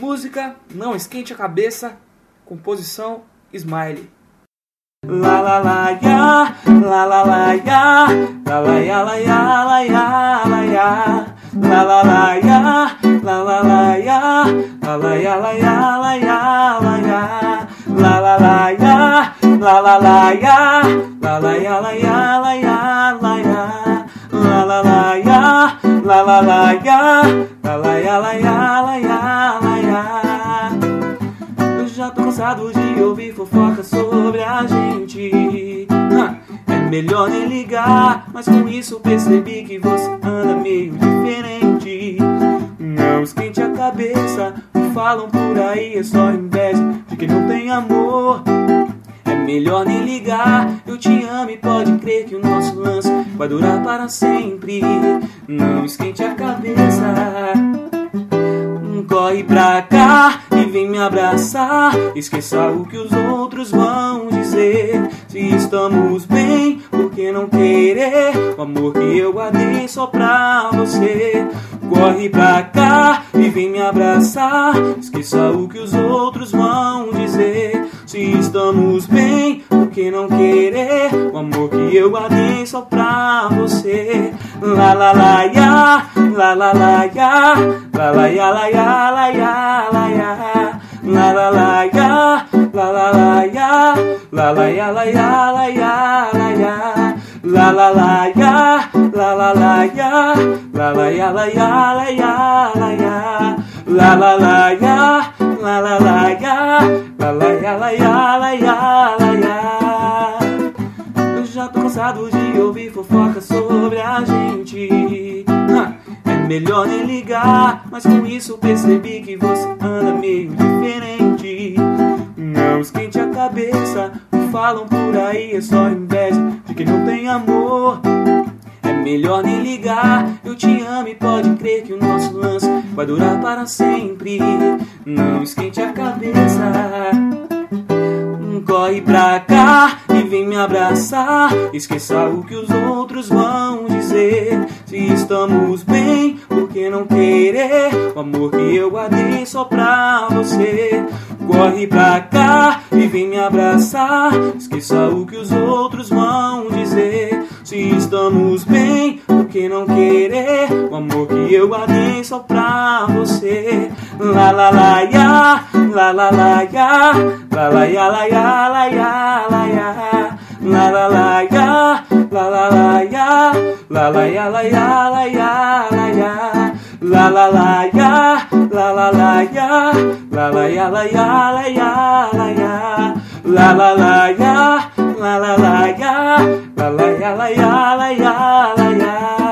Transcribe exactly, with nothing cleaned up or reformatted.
Música Não Esquente a Cabeça, composição Smiley. La la la ya, la la la ya, la la ya la ya la ya la ya, la la la ya, la la la ya, la la ya la ya la ya la ya, la la la ya, la la la ya, la la ya la ya la ya la ya, la la la ya, la la la ya, la la ya la ya la ya la ya. Eu já tô cansado de ouvir fofoca sobre a gente. É melhor nem ligar, mas com isso percebi que você anda meio diferente. Não esquente a cabeça, o falam por aí, é só inveja de quem não tem amor. É melhor nem ligar, eu te amo e pode crer que o nosso lance vai durar para sempre. Não esquente a cabeça, corre pra cá e vem me abraçar. Esqueça o que os outros vão dizer. Se estamos bem, por que não querer o amor que eu guardei só pra você? Corre pra cá e vem me abraçar. Esqueça o que os outros vão dizer. Se estamos bem, por que não querer o amor que eu guardei só pra você? La la la ya, la la la ya, la la ya la ya la ya la ya, la la la ya, la la la ya, la la ya la ya la ya la ya, la la la ya, la la la ya, la la ya la ya la ya la ya, la la la ya, la la la ya, la la ya la ya la ya la ya. Eu já tô cansado de ouvir fofoca sobre a gente. É melhor nem ligar, mas com isso percebi que você anda meio diferente. Não esquente a cabeça, o falam por aí, é só inveja de quem não tem amor. É melhor nem ligar, eu te amo e pode crer que o nosso lance vai durar para sempre. Não esquente a cabeça, corre pra cá e vem me abraçar. Esqueça o que os outros vão dizer. Se estamos bem, por que não querer o amor que eu guardei só pra você? Corre pra cá e vem me abraçar. Esqueça o que os outros vão dizer. Se estamos bem, por que não querer o amor que eu guardei só pra você? La la la ya, la la la ya, la la ya la ya la ya la ya, la la la ya, la la la ya, la la ya la ya la ya la ya, la la la ya, la la la ya, la la ya la ya la ya la ya, la la la ya, la la la ya, la la ya la ya la ya la ya.